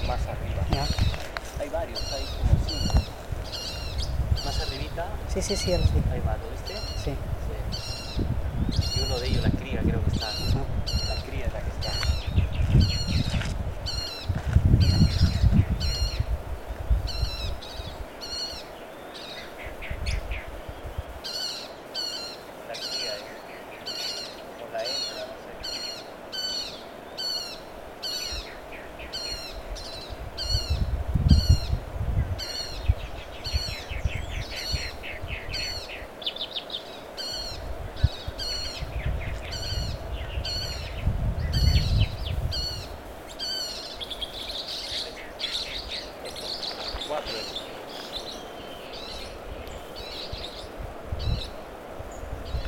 más arriba. Ya. Hay varios, hay como 5. Más arribita, Sí, sí, sí, ya los vi. ahí va, ¿lo viste? Sí. Sí. Y uno de ellos, la cría, creo que está. Ajá. La cría es la que está. La cría es. O la hembra, no sé. Estos 4